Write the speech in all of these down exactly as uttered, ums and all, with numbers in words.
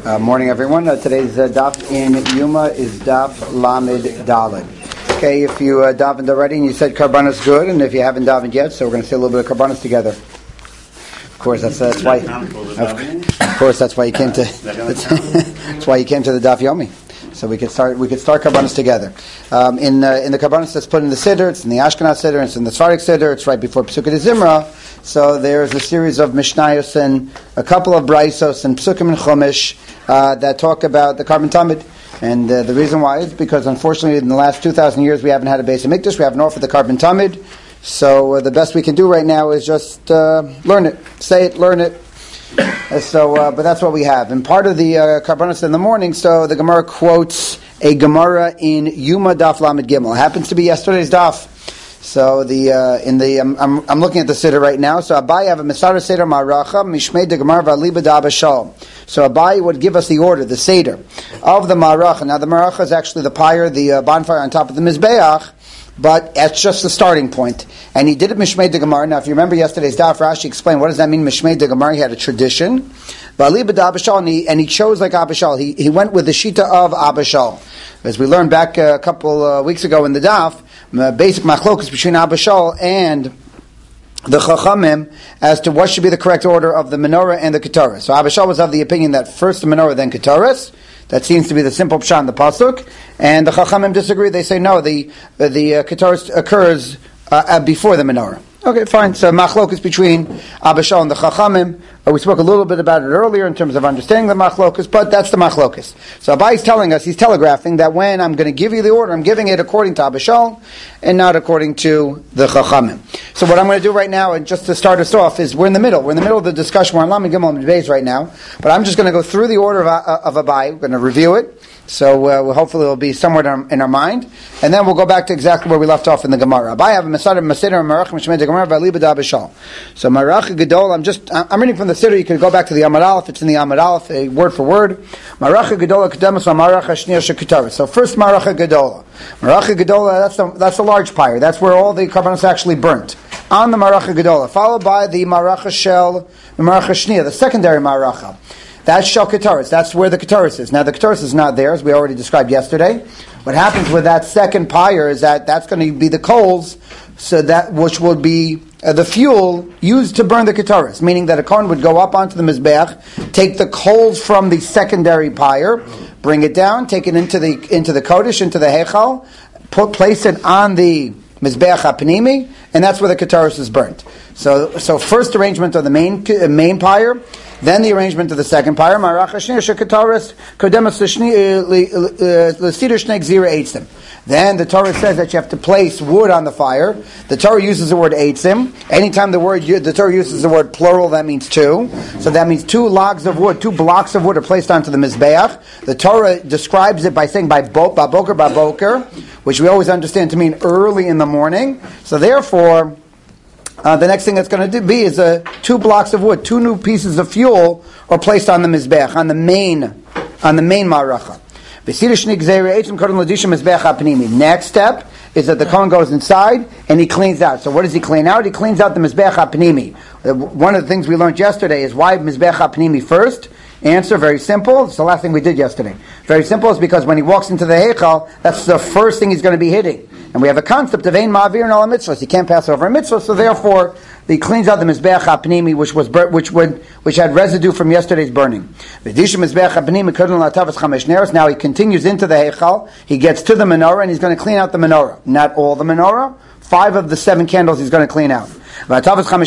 Uh, morning, everyone. Uh, today's uh, daf in Yuma is daf Lamed Daled. Okay, if you uh, davened already and you said Karbanos good, and if you haven't davened yet, so we're going to say a little bit of Karbanos together. Of course, that's, uh, that's why. Of, of course, that's why you came to. That's, that's why you came to the daf Yomi. So we could start. We could start Karbanos together. Um, in uh, in the Karbanos that's put in the Siddur, it's in the Ashkenaz Siddur, it's in the Sephardic Siddur. It's right before Pesukei de Zimra. So there's a series of Mishnayos and a couple of Braisos and Psukim and Chumash uh, that talk about the Karban Tamid. And uh, the reason why is because, unfortunately, in the last two thousand years, we haven't had a Beis HaMikdash. We haven't offered the Karban Tamid. So uh, the best we can do right now is just uh, learn it, say it, learn it. Uh, so, uh, but that's what we have. And part of the uh, Karbanos in the morning, so the Gemara quotes a Gemara in Yuma Daf Lamed Gimel. It happens to be yesterday's Daf. So the uh, in the um, I'm I'm looking at the Siddur right now. So Abai have a Masara Seder Maracha Mishmei de Gemara V'Aliba D'Abashal. So Abai would give us the order, the Seder of the Maracha. Now the Maracha is actually the pyre, the uh, bonfire on top of the Mizbeach, but that's just the starting point. And he did it Mishmei de Gemara. Now if you remember yesterday's Daf, Rashi explained what does that mean Mishmei de Gemara. He had a tradition, V'Aliba D'Abashal, and he and he chose like Abishal. He he went with the Shita of Abishal. As we learned back a couple uh, weeks ago in the Daf, uh, basic machlokus between Abishal and the Chachamim as to what should be the correct order of the menorah and the Keturah. So Abishal was of the opinion that first the menorah, then Keturah. That seems to be the simple pshat in the pasuk. And the Chachamim disagree. They say no, the uh, the uh, Keturah occurs uh, before the menorah. Okay, fine. So machlokus between Abishal and the Chachamim. Uh, we spoke a little bit about it earlier in terms of understanding the machlokus, but that's the machlokus. So Abai is telling us, he's telegraphing that when I'm going to give you the order, I'm giving it according to Abishal and not according to the Chachamim. So what I'm going to do right now, and just to start us off, is we're in the middle. We're in the middle of the discussion. We're on Lamed Gimel and Beis right now, but I'm just going to go through the order of, uh, of Abai. We're going to review it. So uh, we'll hopefully it'll be somewhere in our, in our mind, and then we'll go back to exactly where we left off in the Gemara. Abai have a Masada Maseder Marach Mishmei de Gemara V'Aliba D'Abishal. So Marach Gedol. I'm just I'm reading from the Siddur. You can go back to the Amud Aleph. It's in the Amud Aleph, uh, word for word. Marach Gedola Kedemus Marach Shniya Shekitaris. So first Marach Gedola. Marach Gedola. That's the that's the large pyre. That's where all the karbanos actually burnt on the Marach Gedola, followed by the Marach Shel Marach Shniya, the secondary Maracha. That's Shel Keturah. That's where the Keturah is. Now the Keturah is not there, as we already described yesterday. What happens with that second pyre is that that's going to be the coals, so that which will be uh, the fuel used to burn the Keturah. Meaning that a Kohen would go up onto the Mizbeach, take the coals from the secondary pyre, bring it down, take it into the into the Kodesh, into the Heichal, put place it on the Mizbeach HaPnimi, and that's where the Keturah is burnt. So, so first arrangement of the main uh, main pyre. Then the arrangement of the second pyre. Then the Torah says that you have to place wood on the fire. The Torah uses the word eitzim. Anytime the word the Torah uses the word plural, that means two. So that means two logs of wood, two blocks of wood are placed onto the mizbeach. The Torah describes it by saying by bo- baboker baboker, which we always understand to mean early in the morning. So therefore, Uh, the next thing that's going to be is uh, two blocks of wood, two new pieces of fuel are placed on the mizbeach, on the main, on the main maracha. Next step is that the Kohen goes inside and he cleans out. So what does he clean out? He cleans out the mizbeach hapnimi. One of the things we learned yesterday is why mizbeach hapnimi first. Answer, very simple. It's the last thing we did yesterday. Very simple is because when he walks into the Heichal, that's the first thing he's going to be hitting. And we have a concept of Ein Ma'avir and Ala Mitzvahs. He can't pass over a mitzvah, so therefore he cleans out the Mizbeach HaPnimi, which was which would which had residue from yesterday's burning. Now he continues into the Heichal. He gets to the menorah and he's going to clean out the menorah. Not all the menorah. Five of the seven candles he's going to clean out. Then he's going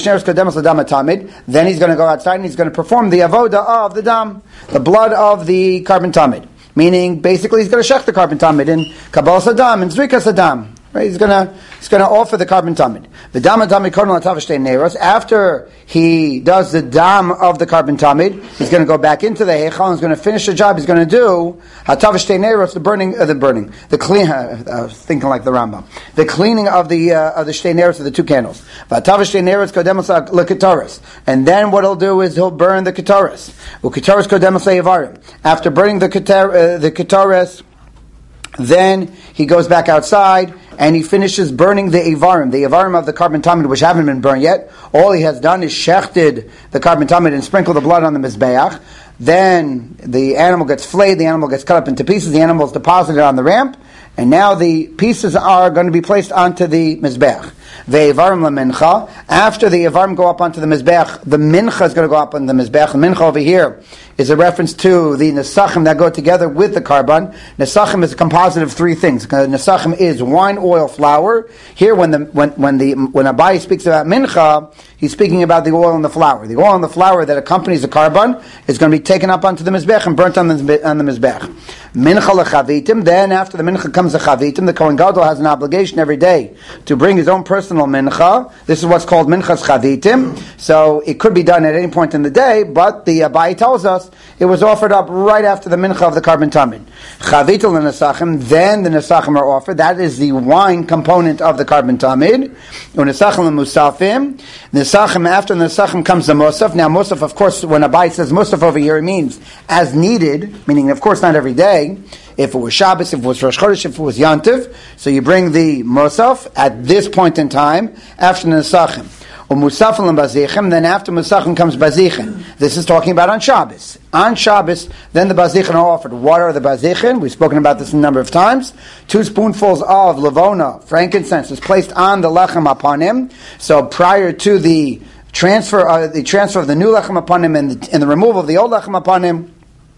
to go outside and he's going to perform the avoda of the dam, the blood of the Karban Tamid. Meaning, basically, he's going to shech the Karban Tamid in Kabbalah Sadam and Zrika Sadam. Right? He's going to he's going to offer the Karban Tamid. The dam Tamid Korban Latav Shtei Neiros. After he does the dam of the Karban Tamid, he's going to go back into the Heichal and he's going to finish the job. He's going to do Hatav Shtei Neiros, the burning, uh, the burning, the clean. Uh, I was thinking like the Rambam, the cleaning of the uh, of the Shtei Neiros of the two candles. Hatav Shtei Neiros Kodemos LeKetoras, and then what he'll do is he'll burn the Ketoras. Uketoras Kodemos LeYavarim. After burning the Keter, uh, the Ketoras, then he goes back outside and he finishes burning the Ivarim, the Ivarim of the Karban Tamid, which haven't been burned yet. All he has done is shechted the Karban Tamid and sprinkled the blood on the Mizbeach. Then the animal gets flayed, the animal gets cut up into pieces, the animal is deposited on the ramp, and now the pieces are going to be placed onto the Mizbech. Ve'evarim la-mincha. After the evarim go up onto the Mizbech, the mincha is going to go up on the Mizbech. The mincha over here is a reference to the nesachim that go together with the karban. Nesachim is a composite of three things. Nesachim is wine, oil, flour. Here, when the when when the when Abai speaks about mincha, he's speaking about the oil and the flour. The oil and the flour that accompanies the karban is going to be taken up onto the Mizbech and burnt on the on the Mizbech. Mincha lechavitim. Then, after the mincha comes the chavitim, the Kohen Gadol has an obligation every day to bring his own personal mincha. This is what's called minchas chavitim. So it could be done at any point in the day, but the Abai tells us it was offered up right after the mincha of the karban tamid. Chavitul nesachim. Then the nesachim are offered. That is the wine component of the karban tamid. Unesachim musafim. Nesachim, after the nesachim comes the musaf. Now musaf, of course, when Abai says musaf over here, it means as needed, meaning of course not every day. If it was Shabbos, if it was Rosh Chodesh, if it was Yantiv, so you bring the musaf at this point in time after the nesachim. Umusafim and bazichem. Then after musachim comes bazichem. This is talking about on Shabbos. On Shabbos, then the bazichem are offered. What are the bazichem? We've spoken about this a number of times. Two spoonfuls of levona, frankincense, is placed on the lechem upon him. So prior to the transfer, uh, the transfer of the new lechem upon him and the, and the removal of the old lechem upon him.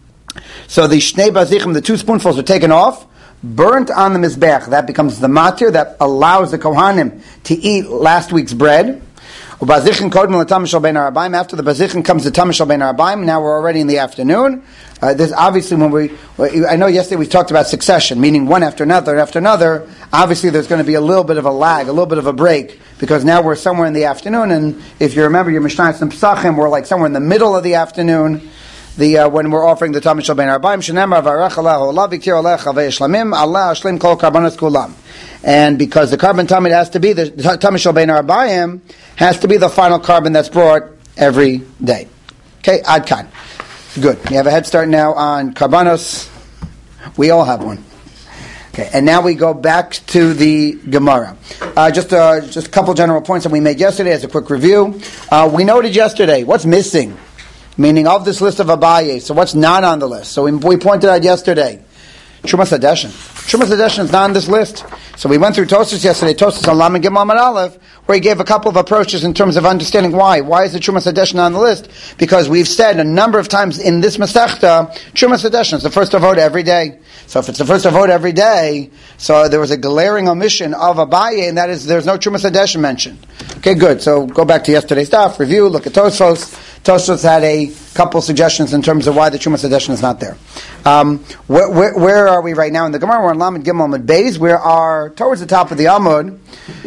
So the shnei bazichem, the two spoonfuls, are taken off, burnt on the mizbech. That becomes the matir that allows the kohanim to eat last week's bread. Ubazichin kodem l'tamishal bein harabayim. After the bazichin comes the tamishal bein harabayim. Now we're already in the afternoon. Uh, this obviously when we, I know yesterday we talked about succession, meaning one after another after another. Obviously there's going to be a little bit of a lag, a little bit of a break, because now we're somewhere in the afternoon. And if you remember your Mishnah and Pesachim, we're like somewhere in the middle of the afternoon. The uh, when we're offering the Tamid Shel Bein Arbaim, Shenemar Varech Alahu Allah Vikir Alech Havei Shlamim Allah Ashlim Kol Karbanos Kulam, and because the carbon Tamid has to be the Tamid Shel Bein Arbaim has to be the final carbon that's brought every day. Okay, Ad Kan. Good. You have a head start now on Karbanos. We all have one. Okay, and now we go back to the Gemara. Uh, just uh, just a couple general points that we made yesterday as a quick review. Uh, we noted yesterday what's missing. Meaning of this list of Abaye, so what's not on the list? So we, we pointed out yesterday, Trumas Hadeshin. Trumas Hadeshin is not on this list. So we went through Tosfos yesterday, Tosfos on Lamed Gimel Amud Aleph, where he gave a couple of approaches in terms of understanding why. Why is the Trumas Hadeshin on the list? Because we've said a number of times in this Masechta, Trumas Hadeshin is the first avoda every day. So if it's the first avoda every day, so there was a glaring omission of Abaye, and that is there's no Trumas Hadeshin mentioned. Okay, good. So go back to yesterday's stuff, review, look at Tosfos. Tosfos had a couple suggestions in terms of why the Trumas Hadeshin is not there. Um, where, where, where are we right now in the Gemara? We're on Lamed Gimel Amud Beis. We are towards the top of the Amud,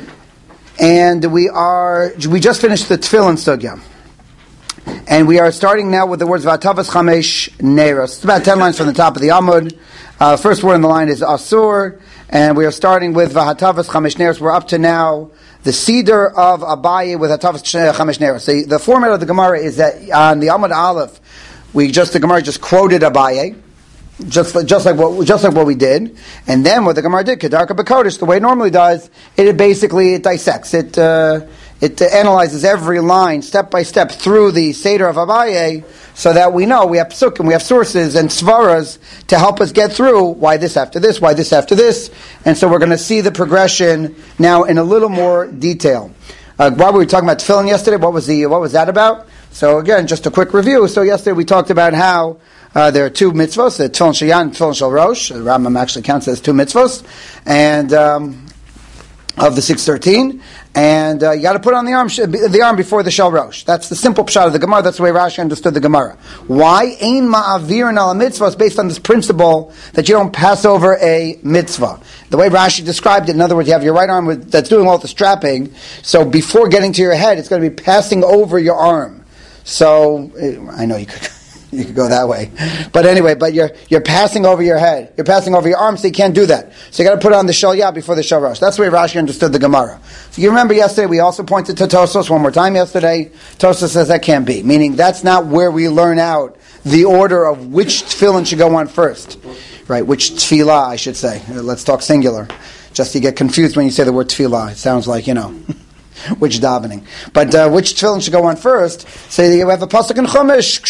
and we are we just finished the Tefillin Sugya, and we are starting now with the words V'atavas Chamesh Neiros. It's about ten lines from the top of the Amud. Uh, first word in the line is Asur, and we are starting with V'atavas Chamesh Neiros. We're up to now the Seder of Abaye with Hatavas Chamesh Neiros. The, the format of the Gemara is that on the Amud Aleph, we just the Gemara just quoted Abaye, just just like what just like what we did, and then what the Gemara did, Kedarka B'Kodesh, the way it normally does, it basically it dissects it. Uh, It uh, analyzes every line step by step through the Seder of Abaye, so that we know we have psukim, we have sources and svaras to help us get through why this after this, why this after this, and so we're going to see the progression now in a little more detail. Uh, while we were talking about tefillin yesterday, what was the what was that about? So again, just a quick review. So yesterday we talked about how uh, there are two mitzvos, the tefillin shayan and tefillin shel rosh. The Rambam actually counts as two mitzvos, and um, of the six thirteen. And uh, you got to put on the arm the arm before the shel rosh. That's the simple pshat of the Gemara. That's the way Rashi understood the Gemara. Why? Ein ma'avirin al mitzvah is based on this principle that you don't pass over a mitzvah. The way Rashi described it, in other words, you have your right arm with, that's doing all the strapping. So before getting to your head, it's going to be passing over your arm. So I know you could. You could go that way. But anyway, but you're you're passing over your head. You're passing over your arm, so you can't do that. So you got to put on the shel yah before the shel rosh. That's the way Rashi understood the Gemara. So you remember yesterday, we also pointed to Tosfos one more time yesterday. Tosfos says that can't be. Meaning that's not where we learn out the order of which tefillin should go on first. Right, which tefillah, I should say. Let's talk singular. Just you get confused when you say the word tefillah. It sounds like, you know... which davening. But uh, which tefillin should go on first? So you have a pasuk in Chumash.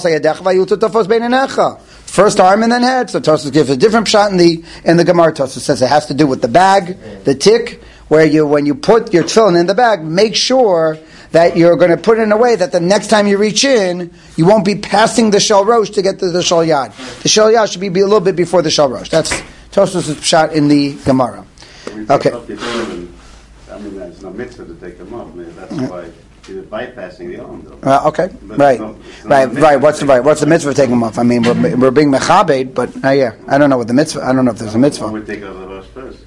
First arm and then head. So Tosfos gives a different shot in the in the Gemara. Tosfos says it has to do with the bag, the tick, where you when you put your tefillin in the bag, make sure that you're going to put it in a way that the next time you reach in, you won't be passing the shel rosh to get to the shel yad. The shel yad should be, be a little bit before the shel rosh. That's Tosfos' shot in the Gemara. Okay. I mean, that's not mitzvah to take them off. I mean, that's why you're bypassing the arm, though. Uh, okay, But right, it's not- it's not right, a mitzvah. right. What's the right? What's the mitzvah of taking them off? I mean, we're, we're being mechabed, but uh, yeah, I don't know what the mitzvah. I don't know if there's a One mitzvah. would take out the rosh first.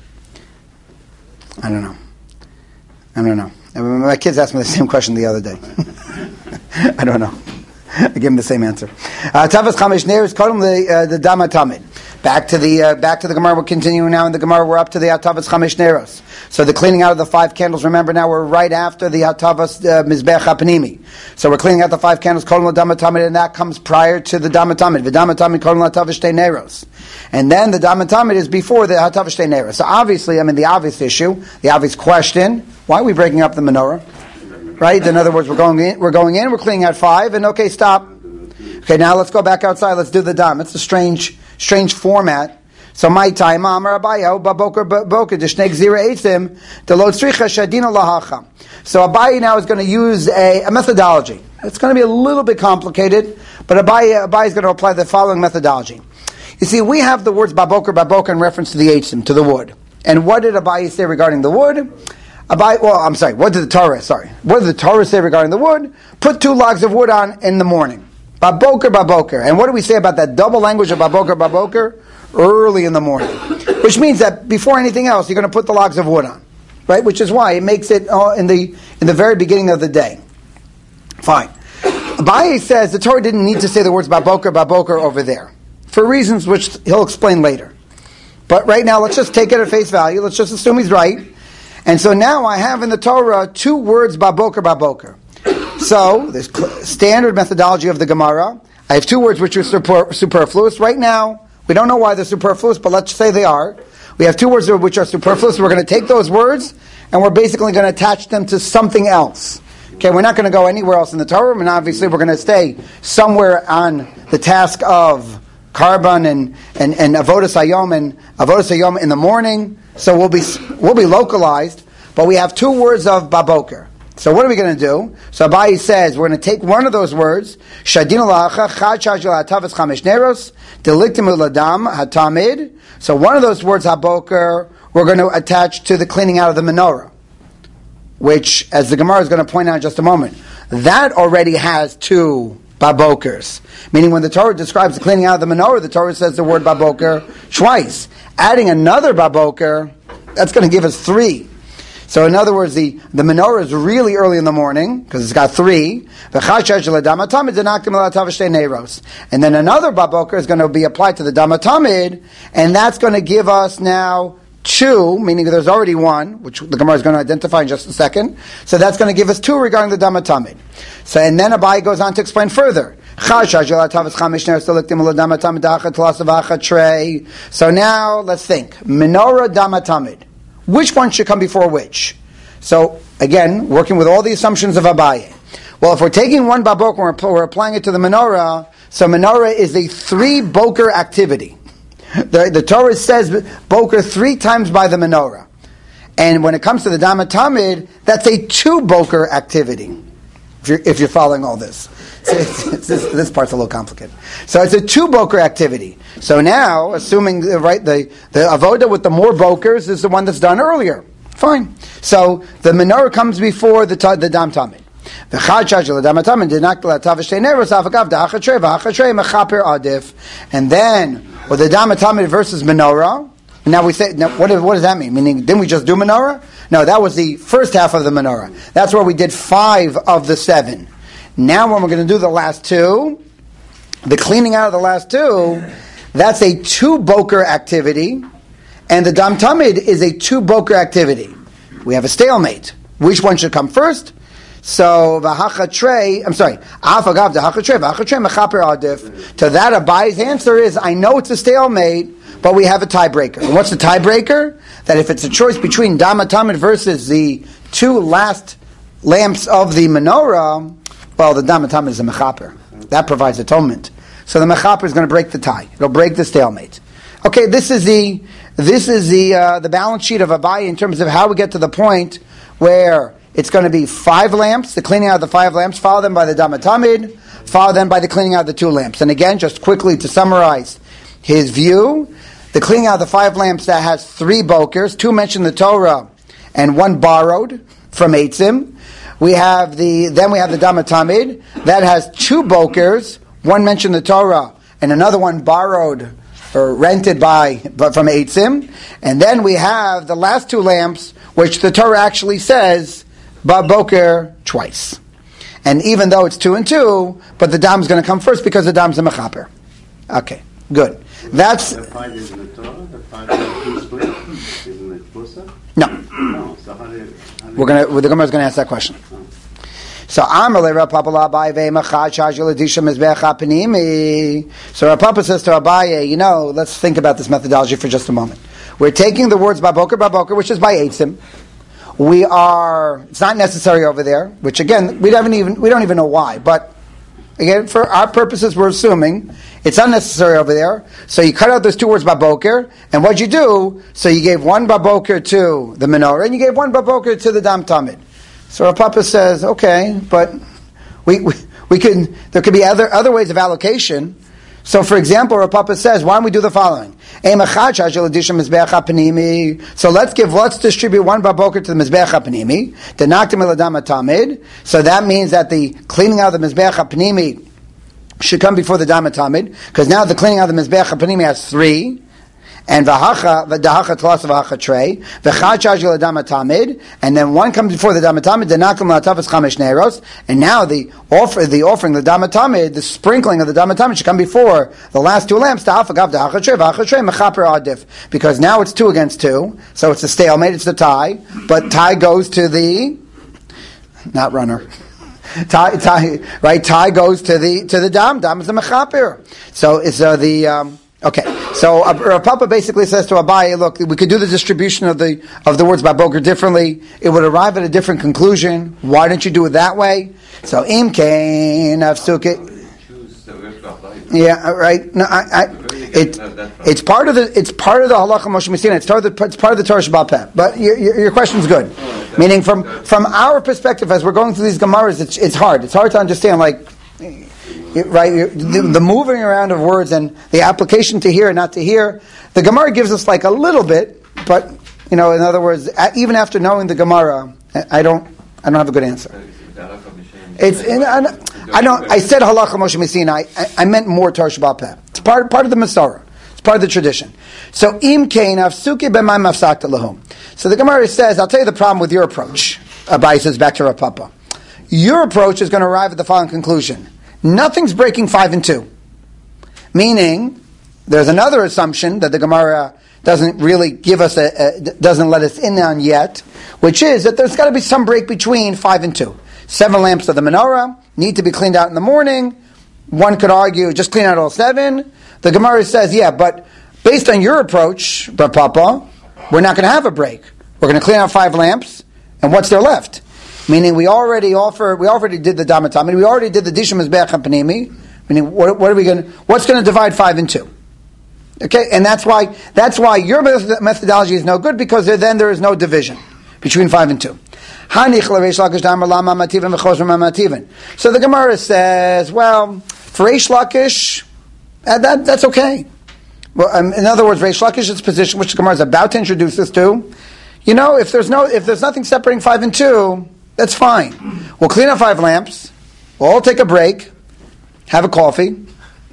I don't know. I don't know. I mean, my kids asked me the same question the other day. I don't know. I give them the same answer. Uh, Tavas Chamesh Ner is called the uh, the Dama Tamid. Back to the uh, back to the Gemara. We're continuing now in the Gemara. We're up to the Hatavas Chamesh Neros. So the cleaning out of the five candles. Remember now we're right after the Hatavas uh, Mizbech HaPnimi. So we're cleaning out the five candles. Kol the Dama Tamid, and that comes prior to the Dama Tamid. The Dama Tamid Kol Hatavas Shtei Neros, and then the Dama Tamid is before the Hatavas Shtei Neros. So obviously, I mean the obvious issue, the obvious question: why are we breaking up the menorah? Right? In other words, we're going in. We're going in. We're cleaning out five, and okay, stop. Okay, now let's go back outside. Let's do the dam. It's a strange, strange format. So my time, Amar Abaye, Baboker Baboker, Deshnek Zira Eitzim, Delot Stricha Shadina Lahacha. So Abaye now is going to use a, a methodology. It's going to be a little bit complicated, but Abaye, Abaye is going to apply the following methodology. You see, we have the words Baboker Baboker in reference to the Eitzim, to the wood. And what did Abaye say regarding the wood? Abaye, well, I'm sorry, what did the Torah, sorry, what did the Torah say regarding the wood? Put two logs of wood on in the morning. Baboker, baboker. And what do we say about that double language of baboker, baboker? Early in the morning. Which means that before anything else, you're going to put the logs of wood on. Right? Which is why it makes it uh, in the in the very beginning of the day. Fine. Abaye says the Torah didn't need to say the words baboker, baboker over there. For reasons which he'll explain later. But right now, let's just take it at face value. Let's just assume he's right. And so now I have in the Torah two words baboker, baboker. So, there's standard methodology of the Gemara. I have two words which are super, superfluous. Right now, we don't know why they're superfluous, but let's say they are. We have two words which are superfluous. We're going to take those words, and we're basically going to attach them to something else. Okay, we're not going to go anywhere else in the Torah, and obviously we're going to stay somewhere on the task of Karban and, and, and Avodas Hayom and Avodas Hayom in the morning. So we'll be, we'll be localized, but we have two words of Baboker. So what are we going to do? So Abaye says we're going to take one of those words, Shadinu la'acha chad shajil hatavas chamesh neros deliktim uladam hatamid. So one of those words haboker we're going to attach to the cleaning out of the menorah, which, as the Gemara is going to point out in just a moment, that already has two babokers. Meaning, when the Torah describes the cleaning out of the menorah, the Torah says the word baboker twice. Adding another baboker, that's going to give us three. So in other words, the, the menorah is really early in the morning, because it's got three. And then another baboker is going to be applied to the damatamid, and that's going to give us now two, meaning there's already one, which the Gemara is going to identify in just a second. So that's going to give us two regarding the damatamid. So, and then Abaye goes on to explain further. So now, let's think. Menorah damatamid. Which one should come before which? So, again, working with all the assumptions of Abaye. Well, if we're taking one baboker and we're applying it to the menorah, so menorah is a three boker activity. The, the Torah says boker three times by the menorah. And when it comes to the damatamid, that's a two boker activity, if you're, if you're following all this. So it's, it's, this, this part's a little complicated. So it's a two boker activity. So now, assuming the, right, the, the avoda with the more bokers is the one that's done earlier. Fine. So the menorah comes before the the dam tamid. The chad the dam tamid did not and then with the dam tamid versus menorah. Now we say, now what, what does that mean? Meaning, didn't we just do menorah? No, that was the first half of the menorah. That's where we did five of the seven. Now when we're going to do the last two, the cleaning out of the last two, that's a two boker activity, and the dam tamid is a two boker activity. We have a stalemate. Which one should come first? So v'hachatrei, I'm sorry, afagav v'hachatrei v'hachatrei mechaper adif. To that, Abaye's answer is, I know it's a stalemate, but we have a tiebreaker. And what's the tiebreaker? That if it's a choice between dam tamid versus the two last lamps of the menorah, well, the Dam Tamid is a mechaper. That provides atonement. So the mechaper is going to break the tie. It'll break the stalemate. Okay, this is the this is the uh, the balance sheet of Abaye in terms of how we get to the point where it's going to be five lamps, the cleaning out of the five lamps, followed then by the Dam Tamid, followed then by the cleaning out of the two lamps. And again, just quickly to summarize his view, the cleaning out of the five lamps that has three bokers, two mentioned in the Torah and one borrowed from Eitzim. We have the then we have the Dam Tamid that has two bokers, one mentioned in the Torah and another one borrowed or rented by but from Eitzim. And then we have the last two lamps, which the Torah actually says ba boker twice. And even though it's two and two, but the dam is going to come first because the dam's a mechaper. Okay, good. That's the five is in the Torah. The five is two split. Isn't it Pusa? No. No. So how do you, how do We're gonna. The Gemara is going to ask that question. Oh. So Amar Rav Papa Abaye ve'machad shajul adisha mizbeach hapnimi. So Rav Papa says to Abaye, you know, let's think about this methodology for just a moment. We're taking the words baboker baboker, which is by Eitzim. We are. It's not necessary over there, which again we haven't even. We don't even know why, but again for our purposes, we're assuming it's unnecessary over there. So you cut out those two words baboker, and what you do? So you gave one baboker to the menorah, and you gave one baboker to the Dam Tamid. So Rav Papa says, okay, but we, we we can there could be other other ways of allocation. So, for example, Rav Papa says, why don't we do the following? So let's give let's distribute one baboker to the mizbeach hapnimi, the naktim el Dam Tamid. So that means that the cleaning out of the mizbeach hapnimi should come before the Dam Tamid, because now the cleaning out of the mizbeach hapnimi has three. And v'hacha v'dahacha tlas v'hacha trei v'chad shajil Dam Tamid, and then one comes before the Dam Tamid, the nakam la'atavas chamesh neiros, and now the offer, the offering, the Dam Tamid, the sprinkling of the Dam Tamid should come before the last two lamps. Ta'afagav dahacha trei v'hacha trei mechaper adif, because now it's two against two, so it's a stalemate, it's the tie, but tie goes to the not runner. tie, tie, right? Tie goes to the to the dam. Dam is the mechaper. So it's uh, the. Um, Okay, so uh, Rav Papa basically says to Abaye, look, we could do the distribution of the of the words baboker differently. It would arrive at a different conclusion. Why don't you do it that way? So im kain afsuke. Yeah, right. No, I, I, it, it's part of the it's part of the halacha Moshe Messina. It's part of the it's part of the Torah Sheba'al Peh. But your, your, your question's good. Meaning, from from our perspective, as we're going through these gemaras, it's it's hard. It's hard to understand, like. Right, the, the moving around of words and the application to here and not to here. The Gemara gives us like a little bit, but you know, in other words, even after knowing the Gemara, I don't, I don't have a good answer. It's, in, I, I don't. I said halacha Moshe Messina. I, I meant more Torah Sheba'al Peh. It's part part of the Masorah. It's part of the tradition. So im kain afsuki b'may mafsakta lahum. So the Gemara says, I'll tell you the problem with your approach. Abaye says back to Rav Papa. Your approach is going to arrive at the following conclusion. Nothing's breaking five and two. Meaning, there's another assumption that the Gemara doesn't really give us, a, a, doesn't let us in on yet, which is that there's got to be some break between five and two. Seven lamps of the menorah need to be cleaned out in the morning. One could argue, just clean out all seven. The Gemara says, yeah, but based on your approach, Rav Papa, we're not going to have a break. We're going to clean out five lamps, and what's there left? Meaning, we already offer, we already did the Dam Tamid, we already did the Dishim Mizbeach Hapnimi. Meaning, what, what are we going? What's going to divide five and two? Okay, and that's why that's why your methodology is no good, because there, then there is no division between five and two. So the Gemara says, well, for Reish Lakish, uh, that that's okay. Well, um, in other words, Reish Lakish's position, which the Gemara is about to introduce us to, you know, if there's no, if there's nothing separating five and two. That's fine. We'll clean up five lamps. We'll all take a break. Have a coffee.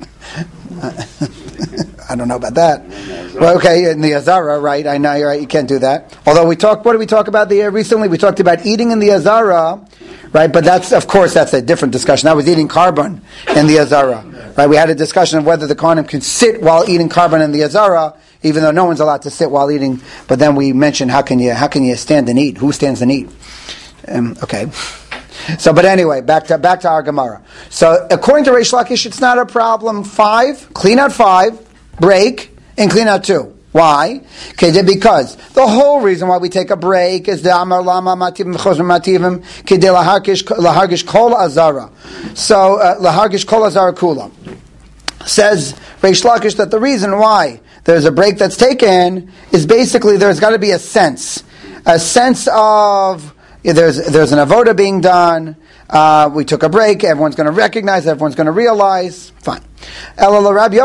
I don't know about that. Well, okay, in the Azara, right? I know you're right. You can't do that. Although we talked, what did we talk about the uh, recently? We talked about eating in the Azara, right? But that's, of course, that's a different discussion. That was eating carbon in the Azara, right? We had a discussion of whether the Kohanim can sit while eating carbon in the Azara, even though no one's allowed to sit while eating. But then we mentioned how can you how can you stand and eat? Who stands and eat? Um, okay. So, but anyway, back to back to our Gemara. So, according to Reish Lakish, it's not a problem. Five, clean out five, break, and clean out two. Why? Okay, because the whole reason why we take a break is the Amar Lama Mativim Chosm Mativim Kidei Lahargish Lahargish Kol Azara. So uh, Lahargish Kol Azara Kula says Reish Lakish that the reason why there's a break that's taken is basically there's got to be a sense, a sense of yeah, there's there's an avoda being done. Uh, we took a break. Everyone's going to recognize. Everyone's going to realize. Fine. But according to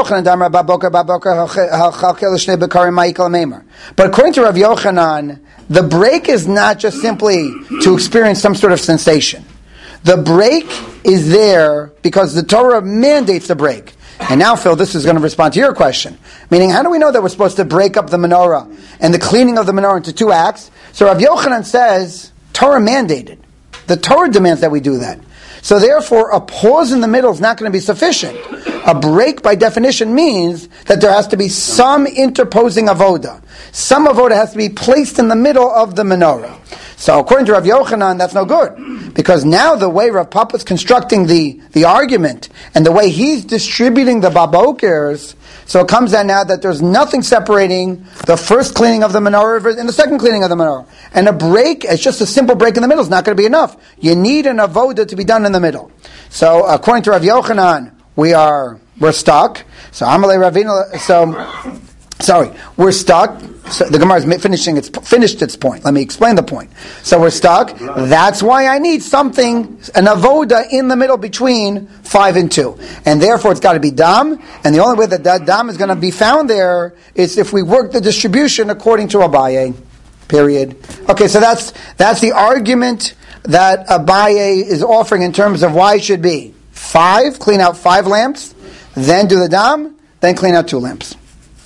Rav Yochanan, the break is not just simply to experience some sort of sensation. The break is there because the Torah mandates the break. And now, Phil, this is going to respond to your question. Meaning, how do we know that we're supposed to break up the menorah and the cleaning of the menorah into two acts? So Rav Yochanan says, Torah mandated. The Torah demands that we do that. So therefore, a pause in the middle is not going to be sufficient. A break, by definition, means that there has to be some interposing avoda. Some avoda has to be placed in the middle of the menorah. So according to Rav Yochanan, that's no good. Because now the way Rav Papa is constructing the, the argument, and the way he's distributing the babokers, so it comes out now that there's nothing separating the first cleaning of the menorah and the second cleaning of the menorah. And a break, it's just a simple break in the middle, is not going to be enough. You need an avoda to be done in the middle. So according to Rav Yochanan, we are, we're stuck. So Amalei Ravina, so, sorry, we're stuck. So the Gemara is finishing its, finished its point. Let me explain the point. So we're stuck. That's why I need something, an avoda in the middle between five and two. And therefore it's got to be dam. And the only way that that dam is going to be found there is if we work the distribution according to Abaye. Period. Okay, so that's, that's the argument that Abaye is offering in terms of why it should be five, clean out five lamps, then do the dam, then clean out two lamps.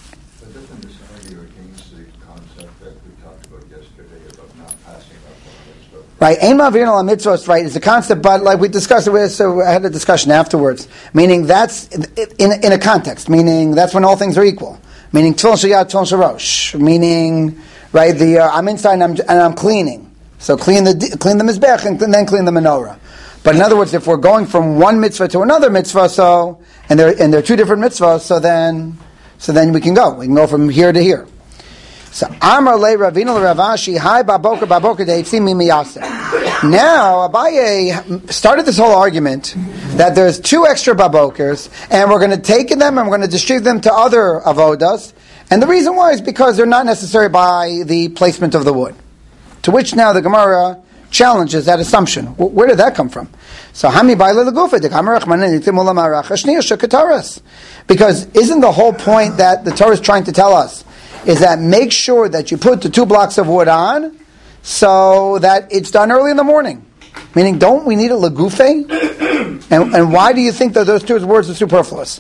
Right, Ein Ma'avirin Al HaMitzvos, right, is a concept, but like we discussed it with, so I had a discussion afterwards, meaning that's in, in a context, meaning that's when all things are equal, meaning Tfilin Shayat, Tfilin Sharosh, meaning, right, the uh, I'm inside and I'm, and I'm cleaning, so clean the clean the Mizbech and then clean the menorah. But in other words, if we're going from one mitzvah to another mitzvah, so, and there and there are two different mitzvahs, so then, so then we can go, we can go from here to here. So Amar le Ravina le Ravashi Hi Baboker Baboker Deitzim Miyaser. Now Abaye started this whole argument that there's two extra babokers and we're going to take them and we're going to distribute them to other avodas, and the reason why is because they're not necessary by the placement of the wood. To which now the Gemara challenges that assumption. Where did that come from? So Hami Baile Legufa de Kamar Rachmanin Itimula Marach Shniya Shakataras. Because isn't the whole point that the Torah is trying to tell us is that make sure that you put the two blocks of wood on so that it's done early in the morning. Meaning, don't we need a legufe? And, and why do you think that those two words are superfluous?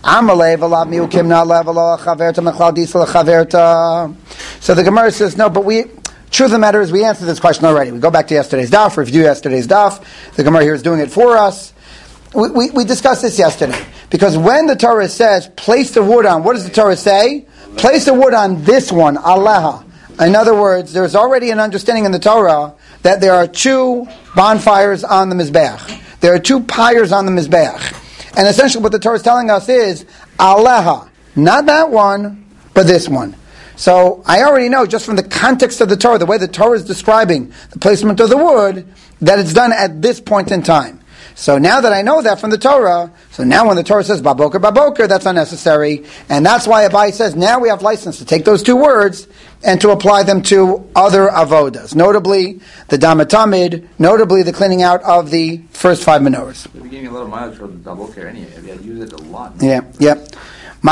So the Gemara says, no, but we, truth of the matter is we answered this question already. We go back to yesterday's daf, review yesterday's daf. The Gemara here is doing it for us. We, we, we discussed this yesterday. Because when the Torah says, place the wood on, what does the Torah say? Place the wood on this one, Aleha. In other words, there's already an understanding in the Torah that there are two bonfires on the Mizbeach. There are two pyres on the Mizbeach. And essentially what the Torah is telling us is, Aleha. Not that one, but this one. So I already know, just from the context of the Torah, the way the Torah is describing the placement of the wood, that it's done at this point in time. So now that I know that from the Torah, so now when the Torah says baboker, baboker, that's unnecessary. And that's why Abai says now we have license to take those two words and to apply them to other avodas. Notably, the damatamid, notably the cleaning out of the first five menorahs. We're giving a little mileage for the baboker anyway. We had used it a lot. Yeah, yeah. So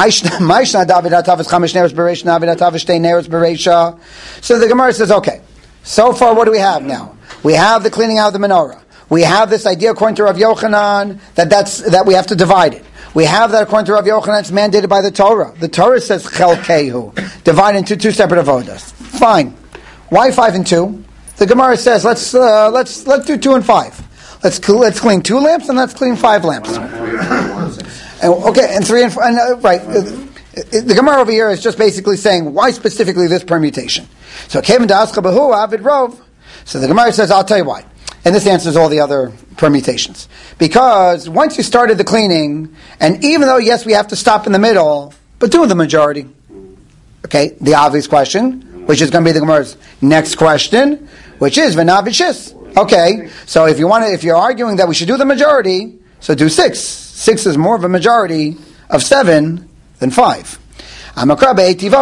the Gemara says, okay, so far what do we have now? We have the cleaning out of the menorah. We have this idea according to Rav Yochanan that that's, that we have to divide it. We have that according to Rav Yochanan it's mandated by the Torah. The Torah says chelkehu, divide into two separate avodas. Fine. Why five and two? The Gemara says let's uh, let's let's do two and five. Let's let's clean two lamps and let's clean five lamps. and, okay, and three and, and uh, right. Uh, the Gemara over here is just basically saying why specifically this permutation. So Kevin Da'aska Bahu Avid Rov. So the Gemara says I'll tell you why. And this answers all the other permutations. Because once you started the cleaning, and even though, yes, we have to stop in the middle, but do the majority. Okay, the obvious question, which is going to be the Gemara's next question, which is v'navishis. Okay, so if you want to, if you're arguing that we should do the majority, so do six. Six is more of a majority of seven than five. Now, but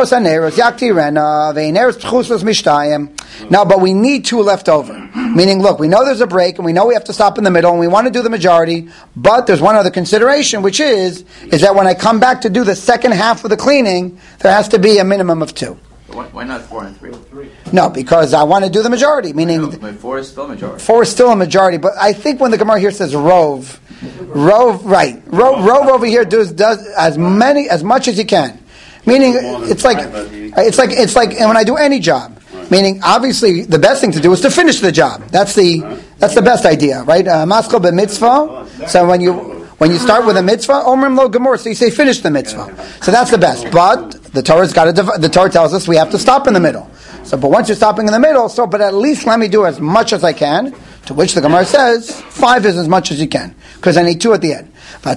we need two left over. Meaning, look, we know there's a break, and we know we have to stop in the middle, and we want to do the majority, but there's one other consideration, which is, is that when I come back to do the second half of the cleaning, there has to be a minimum of two. Why, why not four and three? No, because I want to do the majority, meaning... No, four is still a majority. Four is still a majority, but I think when the Gemara here says rove, rove, right, rove, rove over here does, does as many, as much as you can. Meaning, it's like, it's like, it's like, and when I do any job, meaning, obviously, the best thing to do is to finish the job. That's the, that's the best idea, right? Maskal b'mitzvah. So when you, when you start with a mitzvah, omrim lo gemor, so you say finish the mitzvah. So that's the best. But the Torah's got to, the Torah tells us we have to stop in the middle. So, but once you're stopping in the middle, so, but at least let me do as much as I can. To which the Gemara says, five is as much as you can, because I need two at the end.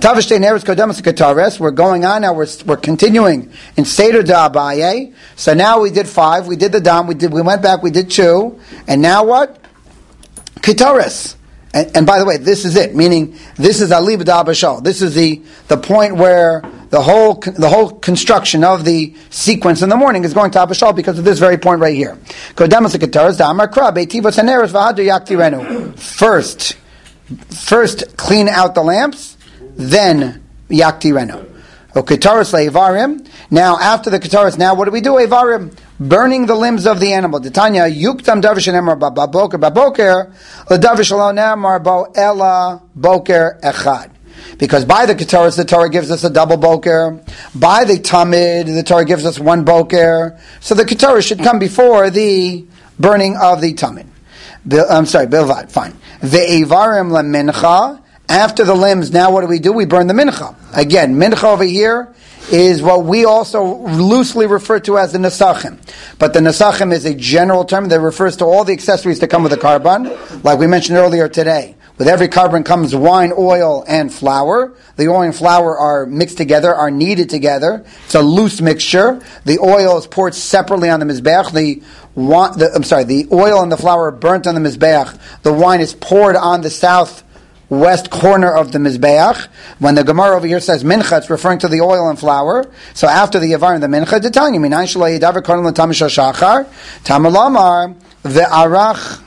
We're going on now. We're we're continuing in Seder da Abaye. So now we did five. We did the dam. We did. We went back. We did two. And now what? Kitaris. And, and by the way, this is it. Meaning, this is Alib da Bashal. This is the the point where the whole the whole construction of the sequence in the morning is going to Abashal because of this very point right here. First, first clean out the lamps, then yakti reno. Now, after the ketaris, now what do we do? Evarim, burning the limbs of the animal. Titania yuktam davish nemar baboker baboker ladavish lo nemar bo ella boker echad. Because by the ketaris, the Torah gives us a double boker. By the tamid, the Torah gives us one boker. So the ketaris should come before the burning of the tamid. I'm sorry, bilvad. Fine. Ve'evarim la mincha. After the limbs, now what do we do? We burn the mincha. Again, mincha over here is what we also loosely refer to as the nesachim. But the nesachim is a general term that refers to all the accessories that come with a carbon. Like we mentioned earlier today. With every carbon comes wine, oil, and flour. The oil and flour are mixed together, are kneaded together. It's a loose mixture. The oil is poured separately on the mizbeach. The, the I'm sorry, the oil and the flour are burnt on the mizbeach. The wine is poured on the south west corner of the Mizbeach. When the Gemara over here says mincha, it's referring to the oil and flour. So after the Yavar and the mincha, the Tanya, Minayin Shelo Yidavar Kodim L'Tamish HaShachar, Tamalamar, Ve'arach,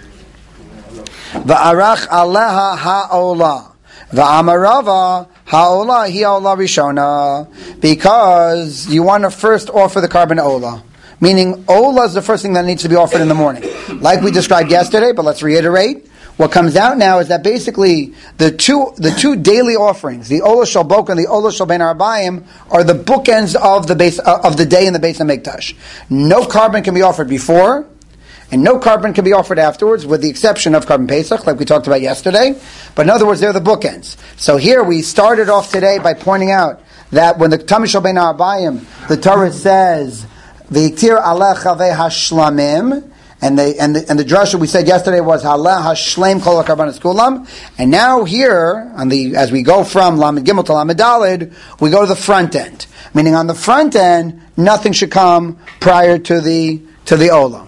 Ve'arach Aleha Ha'olah, Ve'amarava Ha'olah Hi Ha'olah Rishona, because you want to first offer the carbon olah. Meaning, olah is the first thing that needs to be offered in the morning. Like we described yesterday, but let's reiterate. What comes out now is that basically the two the two daily offerings, the Olah Shel Boker and the Olah Shel Ben Arbayim, are the bookends of the base uh, of the day in the Beis HaMikdash. No carbon can be offered before, and no carbon can be offered afterwards, with the exception of Carbon Pesach, like we talked about yesterday. But in other words, they're the bookends. So here we started off today by pointing out that when the Tamid Shel Ben Arbayim, the Torah says V'iktir Alecha Ve'Hashlamim. And the and the and the drasha we said yesterday was Haleh Hashleim Kol HaKarbanos Kulam. And now here, on the as we go from Lamed Gimel to Lamed Daled, we go to the front end. Meaning on the front end, nothing should come prior to the to the Olah.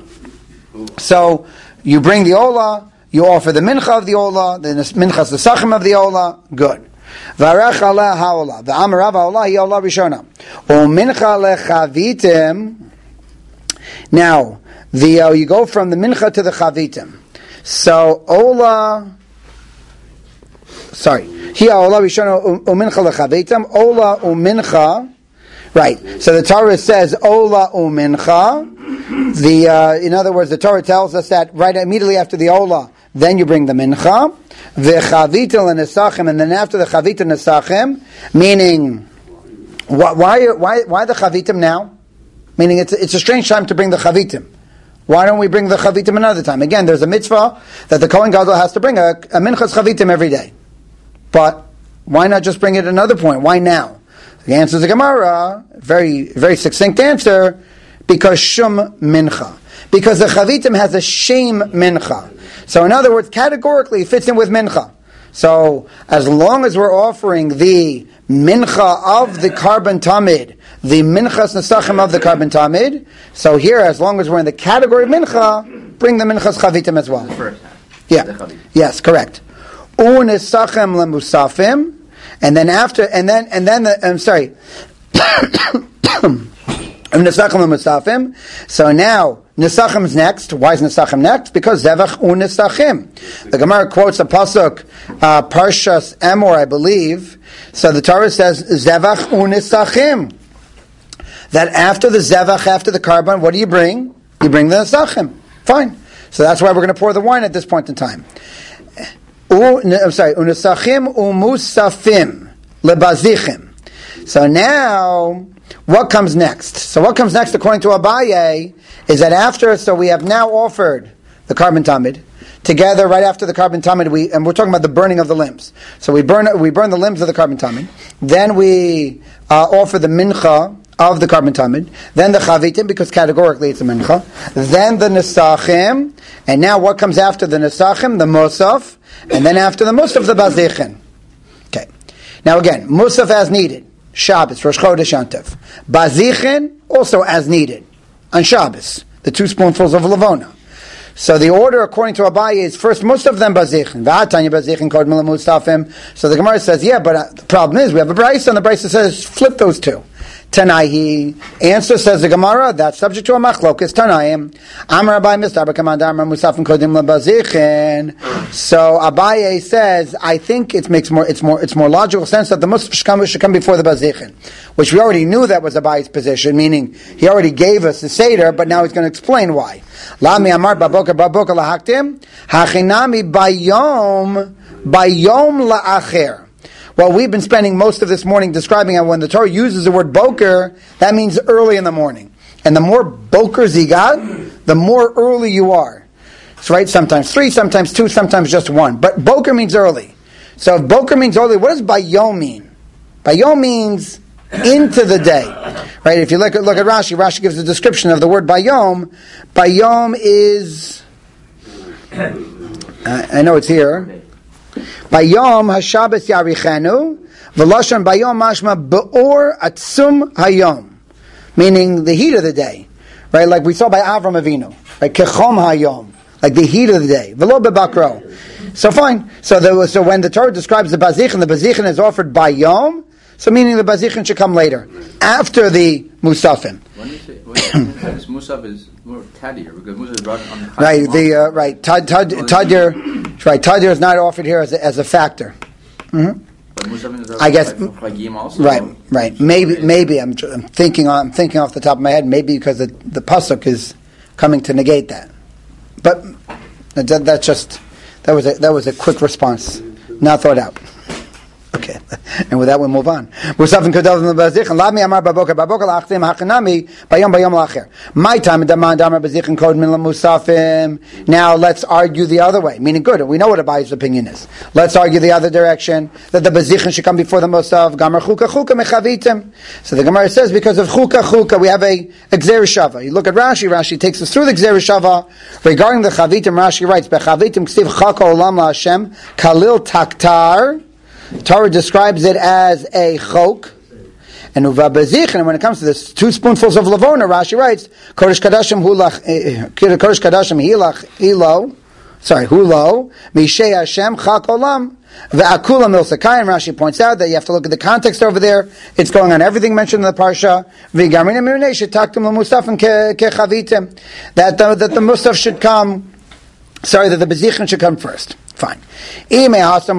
So you bring the Olah, you offer the mincha of the Olah, the minchas the sachim of the Olah. Good. Varech Haleh HaOlah. The Amarav HaOlah Hi Olah Rishona. O mincha lechavitim. Now. The uh, you go from the mincha to the chavitim. So ola, sorry, here ola rishona umincha lechavitim. Ola umincha, right? So the Torah says ola umincha. The uh, in other words, the Torah tells us that right immediately after the ola, then you bring the mincha, the chavitim and nesachim, and then after the chavitim nesachim, meaning why why why why the chavitim now? Meaning it's it's a strange time to bring the chavitim. Why don't we bring the chavitim another time? Again, there's a mitzvah that the Kohen Gadol has to bring a, a minchas chavitim every day. But why not just bring it at another point? Why now? The answer is a Gemara, very very succinct answer, because shum mincha. Because the chavitim has a shame mincha. So in other words, categorically it fits in with mincha. So as long as we're offering the mincha of the carbon tamid, the minchas nesachim of the carbon tamid. So here, as long as we're in the category of mincha, bring the minchas chavitim as well. The first half. Yeah. Yes, correct. Unisachem lemusafim, and then after, and then, and then the, I'm sorry. Unisachem lemusafim. So now Nesachim is next. Why is Nesachim next? Because Zevach unisachim. The Gemara quotes a pasuk, uh, Parshas Emor, I believe. So the Torah says Zevach unisachim. That after the Zevach, after the carbon, what do you bring? You bring the Nesachim. Fine. So that's why we're going to pour the wine at this point in time. U, I'm sorry. Unisachim umusafim lebazichim. So now, what comes next? So what comes next, according to Abaye, is that after, so we have now offered the carbon tamid together. Right after the carbon tamid, we and we're talking about the burning of the limbs. So we burn we burn the limbs of the carbon tamid. Then we uh, offer the mincha of the carbon tamid. Then the chavitim, because categorically it's a mincha. Then the nesachim, and now what comes after the nesachim? The musaf, and then after the musaf, the bazichin. Okay. Now again, musaf as needed. Shabbos, Rosh Chodesh Yantav. Bazichin, also as needed. On Shabbos, the two spoonfuls of Lavona. So the order, according to Abaye, is first most of them bazichin. V'atanya bazichin kod milamustafim. So the Gemara says, yeah, but uh, the problem is we have a brayso, and the brayso says flip those two. Tanaihi. Answer, says the Gemara, that's subject to a machlokes. Tanaim. Amar Abaye mistabra kamanda amar musafim kodim labazichin. So Abaye says, I think it makes more, it's more, it's more logical sense that the musaf should come, should come before the bazichin, which we already knew that was Abaye's position, meaning he already gave us the seder, but now he's going to explain why. Lami amar baboka baboka lahaktim hachinami bayom bayom laacher. Well, we've been spending most of this morning describing how when the Torah uses the word boker, that means early in the morning. And the more bokers he got, the more early you are. So, right, sometimes three, sometimes two, sometimes just one. But boker means early. So if boker means early, what does bayom mean? Bayom means into the day. Right, if you look at, look at Rashi, Rashi gives a description of the word bayom. Bayom is, uh, I know it's here. Bayom haShabbos yarichenu v'lashon bayom mashma beor atzum hayom, meaning the heat of the day, right? Like we saw by Avram Avinu, right? Kechom hayom, like the heat of the day. V'lo bebakro. So fine. So there was, so when the Torah describes the bazichin, the bazichin is offered bayom. So meaning the bazichin should come later, after the musafim. When you say, when you say this musaf is more tadir, because musaf is brought on the right, the uh, right tad, tad, tadir, right, tadir is not offered here as a, as a factor. Mm-hmm. But musaf is I guess chagim also. Right, right. Maybe, maybe I'm, I'm thinking. I'm thinking off the top of my head. Maybe because the, the pasuk is coming to negate that. But that, that's just that was a, that was a quick response, not thought out. Okay, and with that we'll move on. My time now let's argue the other way. Meaning, good, we know what Abaye's opinion is. Let's argue the other direction, that the bazichin should come before the musaf. Gamar chuka chuka mechavitim. So the Gemara says because of chuka chuka we have a, a gzer shava. You look at Rashi. Rashi takes us through the gzer shava regarding the chavitim. Rashi writes, "Bechavitim ksiv chaka olam laHashem kalil taktar." Torah describes it as a chok, and uva bezichin. When it comes to this, two spoonfuls of lavona, Rashi writes, "Kodesh kadashim hulach, kodesh kadashim hilach hilo." Sorry, hulo mishei Hashem chak olam ve'akula milsakayim. Rashi points out that you have to look at the context over there. It's going on everything mentioned in the parsha. V'gamin emirnei shetaktum l'musafim kechavitim. That the, that the musaf should come. Sorry, that the bezichin should come first. Fine. So the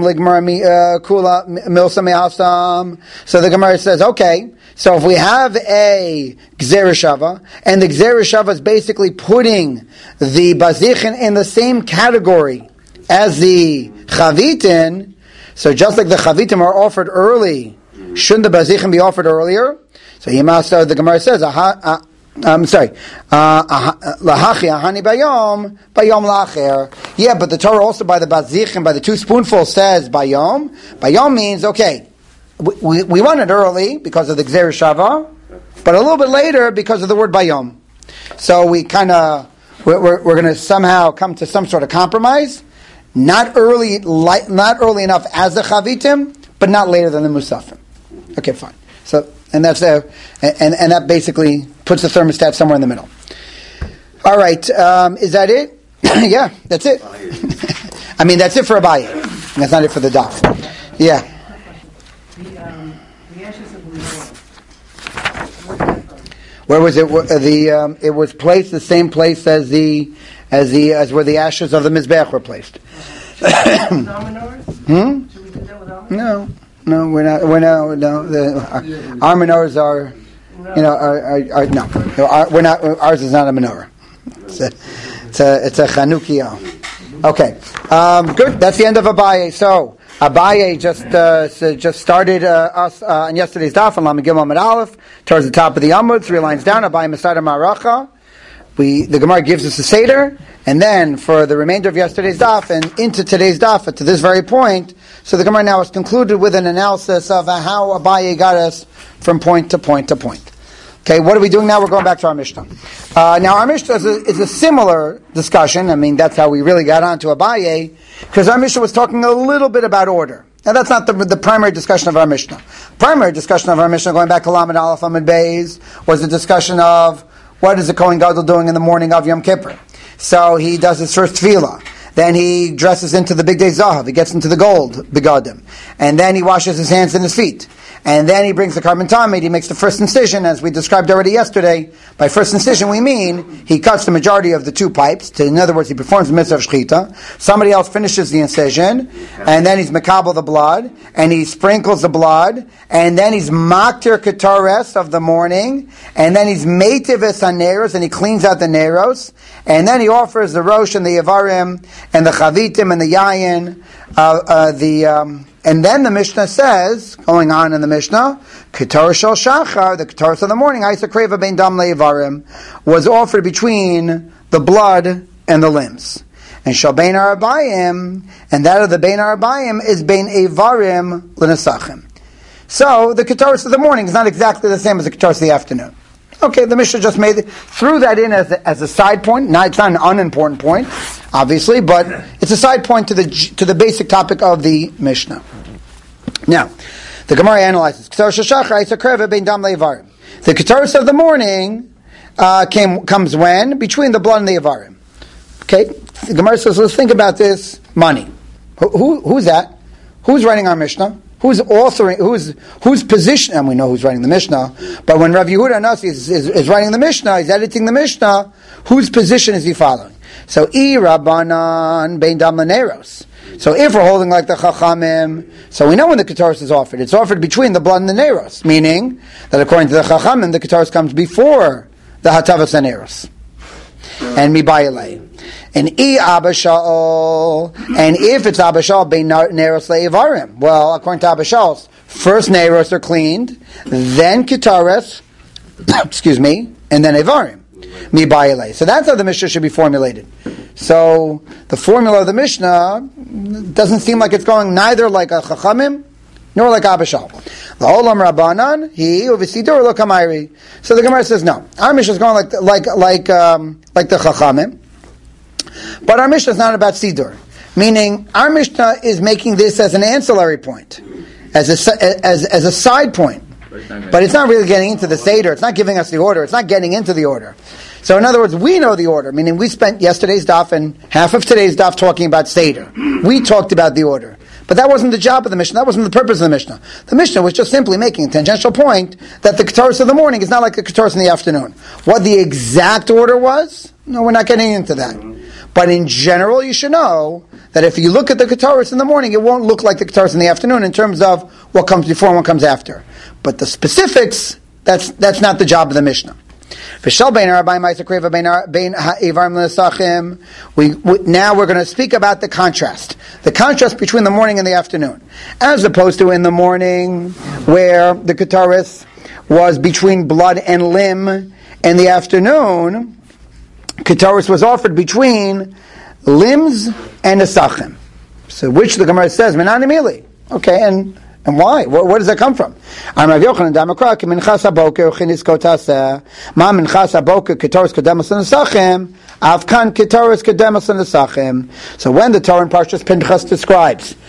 Gemara says, okay, so if we have a gzer shava, and the gzer shava is basically putting the bazichin in the same category as the chavitin, so just like the chavitim are offered early, shouldn't the bazichin be offered earlier? So the Gemara says, aha, I'm sorry. Lahachi ahani bayom bayom lacher. Yeah, but the Torah also by the bazichin, by the two spoonfuls, says bayom. Bayom means okay. We, we, we want it early because of the gzer shava, but a little bit later because of the word bayom. So we kind of we're, we're, we're going to somehow come to some sort of compromise. Not early, light, not early enough as the chavitim, but not later than the musafim. Okay, fine. So and that's a, and and that basically puts the thermostat somewhere in the middle. All right, um, is that it? Yeah, that's it. I mean, that's it for Abaye. That's not it for the daf. Yeah. The, um, the ashes of menorah. Where was it? The um, it was placed the same place as the as the as where the ashes of the mizbeach were placed. With our menorahs? Hmm? Should we do that with our menorahs? No, no, we're not. We're not. No, the, our, our menorahs are, you know, are, are, are no. Our, we're not. Ours is not a menorah. It's a it's a, it's a Chanukiah. Okay, um, good. That's the end of Abaye. So Abaye just uh, so just started uh, us uh, on yesterday's daf on Lamed Gimel Amud Aleph towards the top of the Amud, three lines down. Abaye Masada Maracha. We the Gemara gives us a seder, and then for the remainder of yesterday's daf and into today's daf to this very point, so the Gemara now has concluded with an analysis of how Abaye got us from point to point to point. Okay, what are we doing now? We're going back to our Mishnah. Uh, now, our Mishnah is a, is a similar discussion. I mean, that's how we really got onto Abaye, because our Mishnah was talking a little bit about order. Now, that's not the, the primary discussion of our Mishnah. Primary discussion of our Mishnah, going back to Lamed Aleph Amud Beis, was the discussion of what is the Kohen Gadol doing in the morning of Yom Kippur. So he does his first tefillah. Then he dresses into the big day zahav. He gets into the gold begadim, and then he washes his hands and his feet. And then he brings the carbon tamid, he makes the first incision, as we described already yesterday. By first incision, we mean he cuts the majority of the two pipes. To, in other words, he performs the mitzvah of shechita. Somebody else finishes the incision, and then he's mekabel the blood, and he sprinkles the blood, and then he's maktir ketores of the morning, and then he's meitiv es haneros, and he cleans out the neros, and then he offers the rosh and the yavarim, and the chavitim and the yayin, uh, uh, the... Um, And then the Mishnah says, going on in the Mishnah, Ketor Shel Shachar, the Ketoros of the morning, Isa Kreva Ben Dam Le'Ivarim, was offered between the blood and the limbs. And Shel Bein Arabayim, and that of the Bein Arabayim is Bein Eivarim L'Nesachim. So the Ketoros of the morning is not exactly the same as the Ketoros of the afternoon. Okay, the Mishnah just made it, threw that in as a, as a side point. Now, it's not an unimportant point, obviously, but it's a side point to the to the basic topic of the Mishnah. Now, the Gemara analyzes the Ketoros of the morning uh, came comes when between the blood and the Yavarim. Okay, the Gemara says, let's think about this money. Who, who who's that? Who's writing our Mishnah? Who's authoring? Who's whose position? And we know who's writing the Mishnah. But when Rav Yehuda Nasi is, is, is writing the Mishnah, he's editing the Mishnah. Whose position is he following? So I Rabbanan Bein Dam Leneros. So if we're holding like the Chachamim, so we know when the Ketoros is offered. It's offered between the blood and the Neros, meaning that according to the Chachamim, the Ketoros comes before the Hatavas and Neros. And Mibayalei. And I Abba Shaul, and if it's Abba Shaul, Bein Neros Le'Ivarim. Well, according to Abba Shaul, first Neros are cleaned, then Ketoros, excuse me, and then Ivarim. Mibayalei. So that's how the Mishnah should be formulated. So the formula of the Mishnah doesn't seem like it's going neither like a Chachamim nor like Abba Shaul. The Olam Rabbanan, he uvisidur lo kamayri. So the Gemara says no. Our Mishnah is going like like like um, like the Chachamim, but our Mishnah is not about Sidur. Meaning, our Mishnah is making this as an ancillary point, as a as as a side point. But it's not really getting into the Seder. It's not giving us the order. It's not getting into the order. So in other words, we know the order, meaning we spent yesterday's daf and half of today's daf talking about Seder. We talked about the order. But that wasn't the job of the Mishnah. That wasn't the purpose of the Mishnah. The Mishnah was just simply making a tangential point that the Ketoros of the morning is not like the Ketoros in the afternoon. What the exact order was, no, we're not getting into that. But in general, you should know that if you look at the Ketoros in the morning, it won't look like the Ketoros in the afternoon in terms of what comes before and what comes after. But the specifics, that's that's not the job of the Mishnah. We, we now we're going to speak about the contrast. The contrast between the morning and the afternoon. As opposed to in the morning where the Ketoros was between blood and limb, and the afternoon Ketoros was offered between limbs and nesachim. So which the Gemara says, Menani Mili. Okay, and and why? Where, where does that come from? I'm Rav Yochanan Damakra, Minchas HaBoker, Chinis Kotaseh, Ma Minchas HaBoker, Ketoros Kedemus Nesachim, Avkan Ketoros Kedemus Nesachim. So when the Torah in Parshas Pinchas describes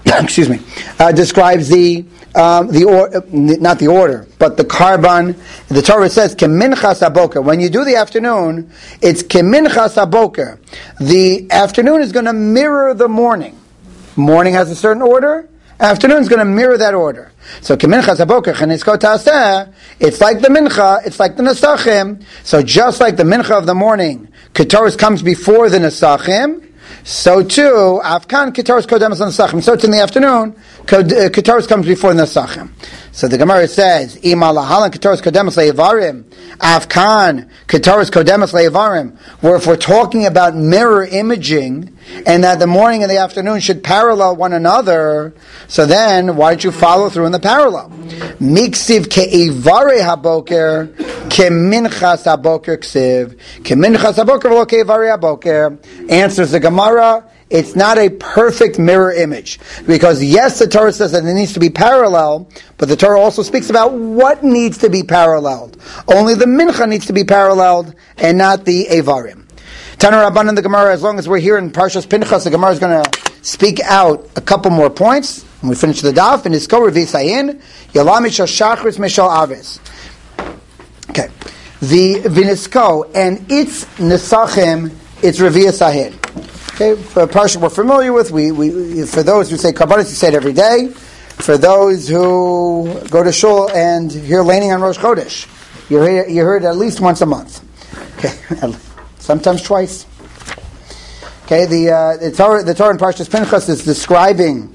excuse me, uh, describes the um, the or, uh, not the order, but the carbon. The Torah says keminchas haboker. When you do the afternoon, it's keminchas haboker. The afternoon is going to mirror the morning. Morning has a certain order. Afternoon is going to mirror that order. So keminchas haboker cheniskot taseh. It's like the mincha. It's like the nesachim. So just like the mincha of the morning, Ketoros comes before the nesachim. So too, Afkan Ketoros Kodemas on Nesachim. So too in the afternoon, Ketoros comes before the Nesachim. So the Gemara says, Ima lahalan Ketoros Kodemas le'evarim. Afkan Ketoros Kodemas le'evarim. Where if we're talking about mirror imaging, and that the morning and the afternoon should parallel one another, so then why don't you follow through in the parallel? Miksiv ke'evare haboker keminchas haboker ksiv keminchas haboker v'lo ke'evare haboker. Answers the Gemara, it's not a perfect mirror image. Because yes, the Torah says that it needs to be parallel, but the Torah also speaks about what needs to be paralleled. Only the mincha needs to be paralleled, and not the evarim. Tana Rabban in the Gemara, as long as we're here in Parshas Pinchas, the Gemara is going to speak out a couple more points. When we finish the daf, and it's Korav Yisayin, Yalam Mishal Shachris Mishal Avis. Okay. The Vinisko and its Nesachim, it's Revi'ah Sahin. Okay, for a parsha we're familiar with, we, we for those who say Karbanis, you say it every day. For those who go to shul and hear laning on Rosh Chodesh, you hear, you hear it at least once a month. Okay. Sometimes twice. Okay, the uh, the Torah the Torah in Parshas Pinchas is describing.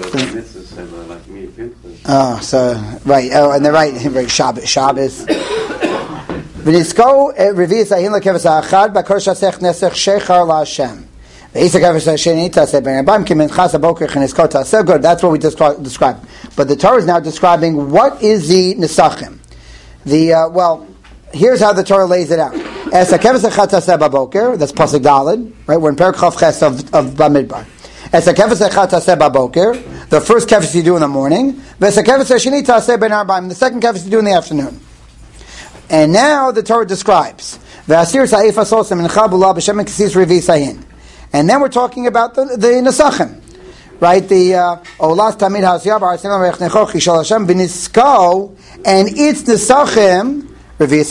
Oh, so right. Oh, and they're right. Right. Shabbos. Shabbos. V'nisko revi'as ahin lekevas ha'achad b'kor shasech nesech shechar la'Hashem. V'isek kevas ha'sheni taseh ben rabbaim kiminchas haboker chenisko taseh. Good. That's what we just described. But the Torah is now describing what is the nesachim. The uh, well. Here's how the Torah lays it out. That's pasuk daled, right? We're in Perek Chav Ches of of Bamidbar. The first kevis you do in the morning. The second kevis you do in the afternoon. And now the Torah describes. And then we're talking about the, the Nesachim, right? The Olas Tamid Hasyav V'nisko and its Nesachim. Okay.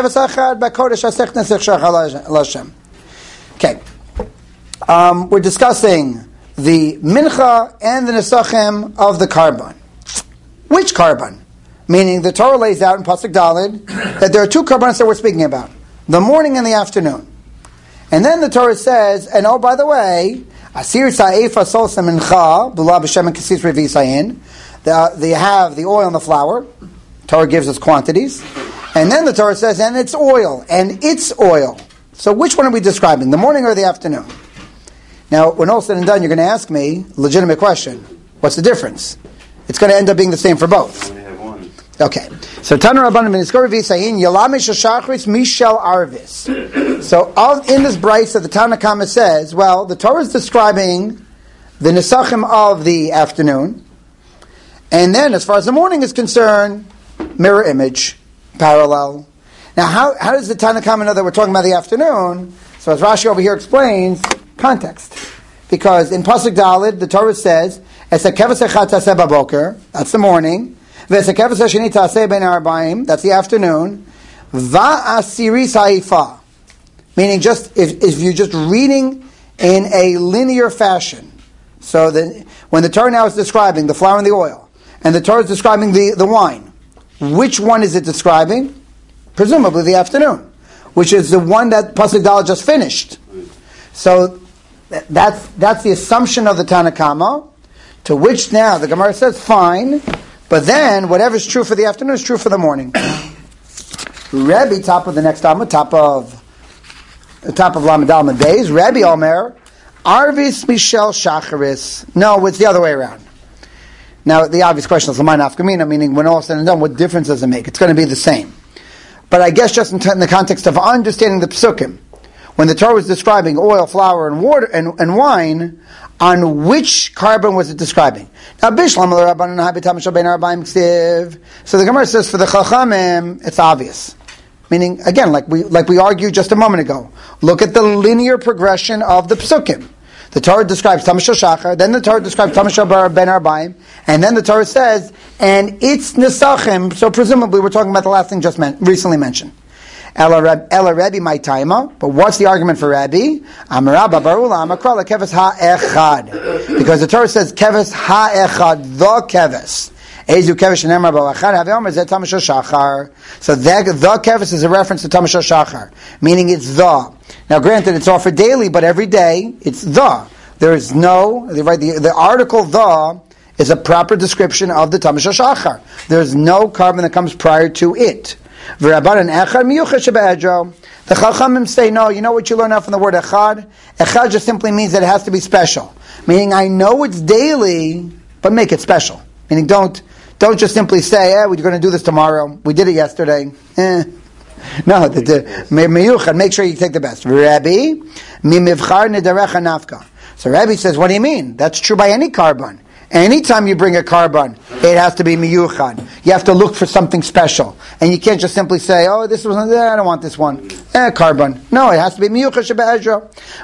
Um, we're discussing the mincha and the nesachim of the carbon. Which carbon? Meaning the Torah lays out in pasuk daled that there are two carbonos that we're speaking about: the morning and the afternoon. And then the Torah says, and oh, by the way, asir sa'efa solsa mincha b'la b'shem kasis revi sayin. They have the oil and the flour. Torah gives us quantities. And then the Torah says, and it's oil, and it's oil. So which one are we describing, the morning or the afternoon? Now, when all said and done, you're going to ask me, legitimate question, what's the difference? It's going to end up being the same for both. We have one. Okay. So, Tana Rabbanan ben Iskor V'Yisayin, Yalamish Shachris Mishel Arvis. So, of, in this brayso, the Tana Kama says, well, the Torah is describing the Nesachim of the afternoon, and then, as far as the morning is concerned, mirror image. Parallel. Now, how how does the Tana Kama know that we're talking about the afternoon? So, as Rashi over here explains, context. Because in pasuk daled, the Torah says, "Es hakevas echad taseh baboker," that's the morning. V'es hakevas hasheni taseh ben arbaim, that's the afternoon. Va'asiris haifa, meaning just if if you're just reading in a linear fashion. So that when the Torah now is describing the flour and the oil, and the Torah is describing the, the wine. Which one is it describing? Presumably the afternoon, which is the one that pasuk daled just finished. So that's that's the assumption of the Tana Kama, to which now the Gemara says fine, but then whatever's true for the afternoon is true for the morning. Rebbe, top of the next Amud, top of the top of Lamed Almad Beis, Rebbe Omer, Arvis Mishel Shacharis. No, it's the other way around. Now, the obvious question is, L'may nafkamina, meaning when all is said and done, what difference does it make? It's going to be the same. But I guess just in, t- in the context of understanding the psukim, when the Torah was describing oil, flour, and water and, and wine, on which carbon was it describing? Now, Bishlam So the Gemara says for the Chachamim, it's obvious. Meaning, again, like we like we argued just a moment ago, look at the linear progression of the psukim. The Torah describes Tamashal Shachar, then the Torah describes Tamashal Ben Arbaim, and then the Torah says, and it's Nesachim, so presumably we're talking about the last thing just men- recently mentioned. Ella Rebbe my taima, but what's the argument for Rebbe? Amarabba Barula Amakra Keves Ha-Echad. Because the Torah says Keves Ha-Echad, the Keves. Ezu Keves Shenemar Ba'achad Haveomer Zeh Tamashal Shachar. So that, the Keves is a reference to Tamashal Shachar, meaning it's the. Now granted, it's offered daily, but every day, it's the. There is no, right, the, the article the is a proper description of the Tamashal Shachar. There's no carbon that comes prior to it. The Chachamim say, no, you know what you learn out from the word echad? Echad just simply means that it has to be special. Meaning, I know it's daily, but make it special. Meaning, don't don't just simply say, eh, we're going to do this tomorrow. We did it yesterday. Eh. No, the, the, make sure you take the best. Rabbi, mimivchar nedarecha nafka. So Rabbi says, what do you mean? That's true by any carbon. Anytime you bring a carbon, it has to be miyuchad. You have to look for something special. And you can't just simply say, oh, this was, eh, I don't want this one. Eh, carbon. No, it has to be miyuchad shebe'ezra.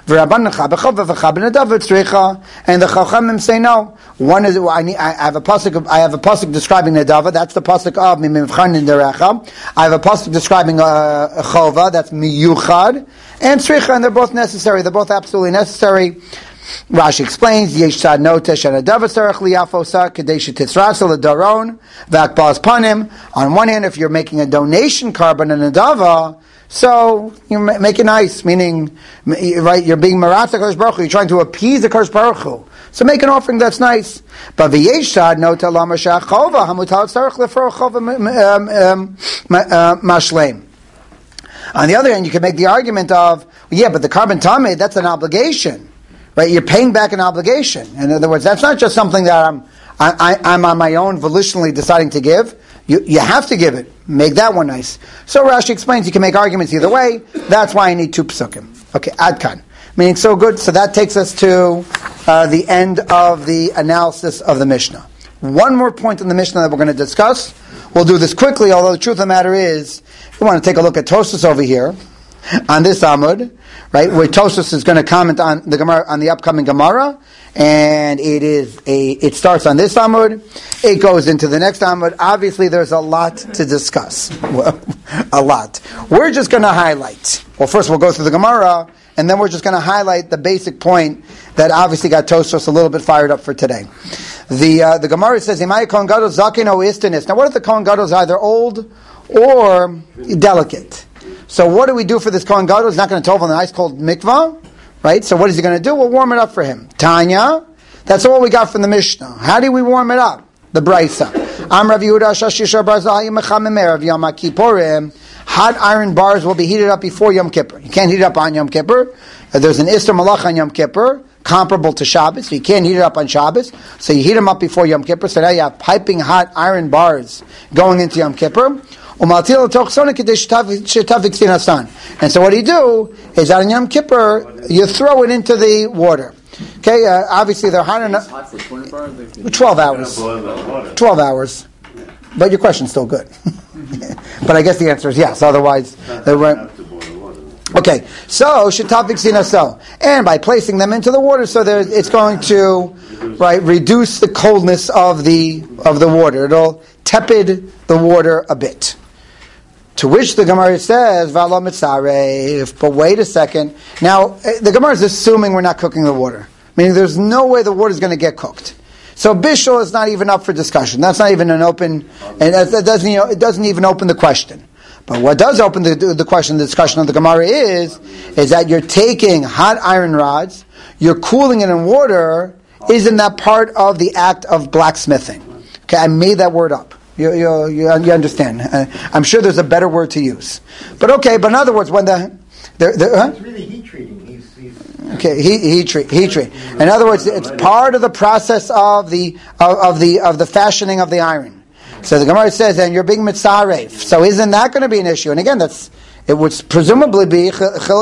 And the Chachamim say no. One is, I, need, I have a pasuk, I have a pasuk describing Nedava, that's the pasuk of Mimivchan Ninderecha. I have a pasuk describing uh, Chova, that's miyuchad. And Tzricha, and they're both necessary. They're both absolutely necessary. Rashi explains, Yesh tzad notesh and adava tzarech liyafosa kadesh titzrasa l'daron v'akbaz panim. On one hand, if you're making a donation carbon and adava, so you make it nice, meaning, right, you're being marat HaKadosh Baruch Hu, you're trying to appease the Kadosh Baruch Hu. So make an offering that's nice. But v'yesh tzad noteh lama shachova hamutal tzarech lefro chova mashleim. On the other hand, you can make the argument of, yeah, but the carbon tamid, that's an obligation. Right, you're paying back an obligation. In other words, that's not just something that I'm, I, I, I'm on my own volitionally deciding to give. You, you have to give it. Make that one nice. So Rashi explains you can make arguments either way. That's why I need two psukim. Okay, adkan. Meaning so good. So that takes us to uh, the end of the analysis of the Mishnah. One more point in the Mishnah that we're going to discuss. We'll do this quickly, although the truth of the matter is, we want to take a look at Tosfos over here on this Amud, right, where Tosfos is going to comment on the Gemara, on the upcoming Gemara, and it is a, it starts on this Amud, it goes into the next Amud. Obviously, there's a lot to discuss, a lot. We're just going to highlight. Well, first we'll go through the Gemara, and then we're just going to highlight the basic point that obviously got Tosfos a little bit fired up for today. The uh, the Gemara says, "Imay Kohen Gadol zaken o istanis." Now, what if the Kohen Gadol is either old or delicate? So what do we do for this Kohen Gadol? He's not going to tov on the ice cold mikvah, right? So what is he going to do? We'll warm it up for him. Tanya, that's all we got from the Mishnah. How do we warm it up? The Brisa. Am Rav Yehuda Shashishar Barzah Yemechamim Erev Yom Kippurim. Hot iron bars will be heated up before Yom Kippur. You can't heat it up on Yom Kippur. There's an Isser Malach on Yom Kippur, comparable to Shabbos. So you can't heat it up on Shabbos. So you heat them up before Yom Kippur. So now you have piping hot iron bars going into Yom Kippur. And so what do you do is on Yom Kippur, you throw it into the water. Okay, uh, obviously they're hot enough. twelve hours. twelve hours. But your question's still good. But I guess the answer is yes, otherwise they weren't. Okay, so shetavik sinaso, and by placing them into the water, so there, it's going to right reduce the coldness of the of the water. It'll tepid the water a bit. To which the Gemara says, "V'alo mitzarev." But wait a second. Now the Gemara is assuming we're not cooking the water, meaning there's no way the water is going to get cooked. So bishul is not even up for discussion. That's not even an open, and that doesn't you know it doesn't even open the question. But what does open the, the question, the discussion of the Gemara is, is that you're taking hot iron rods, you're cooling it in water. Isn't that part of the act of blacksmithing? Okay, I made that word up. You, you, you, you understand? Uh, I'm sure there's a better word to use. But okay, but in other words, when the, the, the huh? It's really heat treating. He's, he's okay, heat heat treat heat treat. In other words, it's part of the process of the of, of the of the fashioning of the iron. So the Gemara says, and you're being mitzarev. So isn't that going to be an issue? And again, that's it would presumably be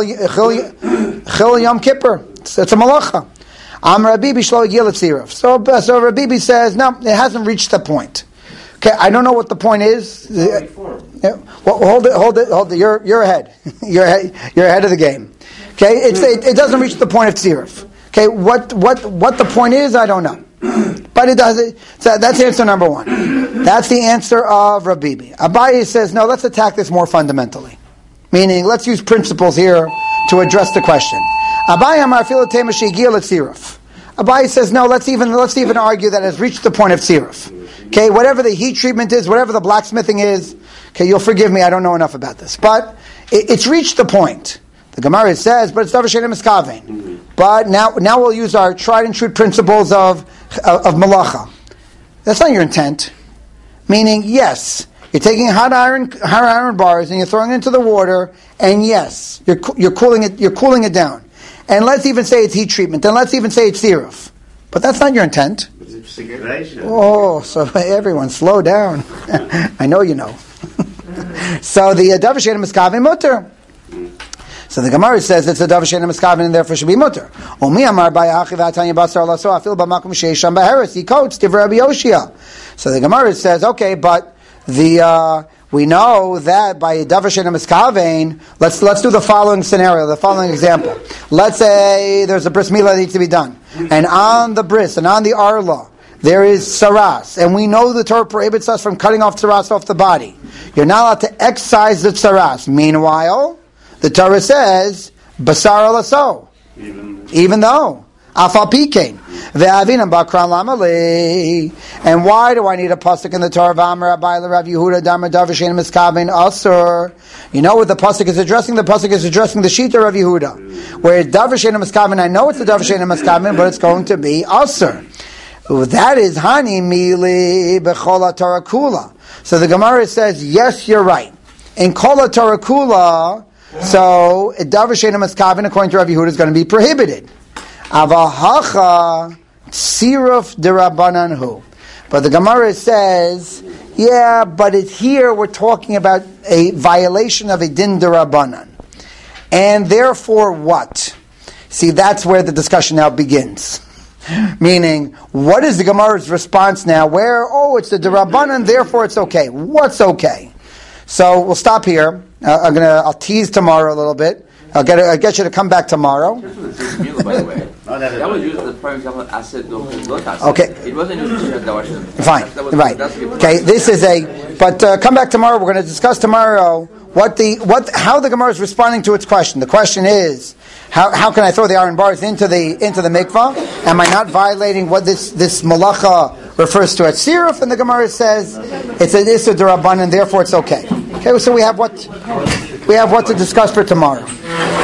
chil Yom Kippur. It's, it's a malacha. Am Rabibi shlo yil tzirav. So so Rabibi says, no, it hasn't reached the point. Okay, I don't know what the point is. Yeah, well, hold it, hold it, hold it. You're you're ahead. you're ahead, you're ahead of the game. Okay, it's, it, it doesn't reach the point of tziruf. Okay, what what what the point is, I don't know. But it does it. So that's answer number one. That's the answer of Rabbi Bibi. Abaye says, no, let's attack this more fundamentally. Meaning, let's use principles here to address the question. Abaye Amar Filotema Sheigil at Siruf. Abaye says, no, let's even let's even argue that it has reached the point of Siruf. Okay, whatever the heat treatment is, whatever the blacksmithing is, okay, you'll forgive me, I don't know enough about this. But it, it's reached the point. The Gemara says, but it's Davar She'eino Miskaven. But now, now we'll use our tried and true principles of, of, of Malacha. That's not your intent. Meaning, yes, you're taking hot iron, hot iron bars and you're throwing it into the water, and yes, you're you're cooling it, you're cooling it down. And let's even say it's heat treatment, and let's even say it's siruf. But that's not your intent. Oh, so everyone, slow down. I know you know. So the Davar She'eino Miskaven mutter. So the Gemara says it's a Davar She'eino Miskaven and therefore should be mutter. Omi Amar Bayachi V'Atanya Basar Laso Afil B'Makom Sheisham B'Heres. He quotes Divrei Rabbi Yoshia. So the Gemara says, okay, but the uh, we know that by Davar She'eino Miskaven, let's let's do the following scenario, the following example. Let's say there's a bris milah that needs to be done, and on the bris and on the arla there is saras, and we know the Torah prohibits us from cutting off saras off the body. You're not allowed to excise the saras. Meanwhile, the Torah says, basar alaso. Even, Even though. Afal pikein. Ve'avinam bakran lamali. And why do I need a pasuk in the Torah? V'amar Abai Rav Yehuda damar Davar She'eino Miskaven asur. You know what the pasuk is addressing? The pasuk is addressing the Shita of Yehuda. Where Davar She'eino Miskaven, I know it's the Davar She'eino Miskaven, but it's going to be asur. That is hani mili b'chol Torah kula. So the Gemara says, yes, you're right. In kol Torah kula, so Davar She'eino Miskaven, according to Rav Yehuda, is going to be prohibited. Avahacha siruf derabanan hu. But the Gemara says, yeah, but it's here we're talking about a violation of a din derabanan. And therefore what? See, that's where the discussion now begins. Meaning, what is the Gemara's response now? Where, oh, it's the derabanan, therefore it's okay. What's okay? So we'll stop here. Uh, I'm gonna, I'll tease tomorrow a little bit. I'll get, I'll get you to come back tomorrow. By the way. That was used as for example acid. Okay. It wasn't used to Davar She'eino. Fine. That was, right. Okay. This is a. But uh, come back tomorrow. We're going to discuss tomorrow what the what how the Gemara is responding to its question. The question is how how can I throw the iron bars into the into the mikvah? Am I not violating what this this malacha refers to as siruf? And the Gemara says it's an issa d'Rabbanan, and therefore it's okay. Okay. So we have what we have what to discuss for tomorrow.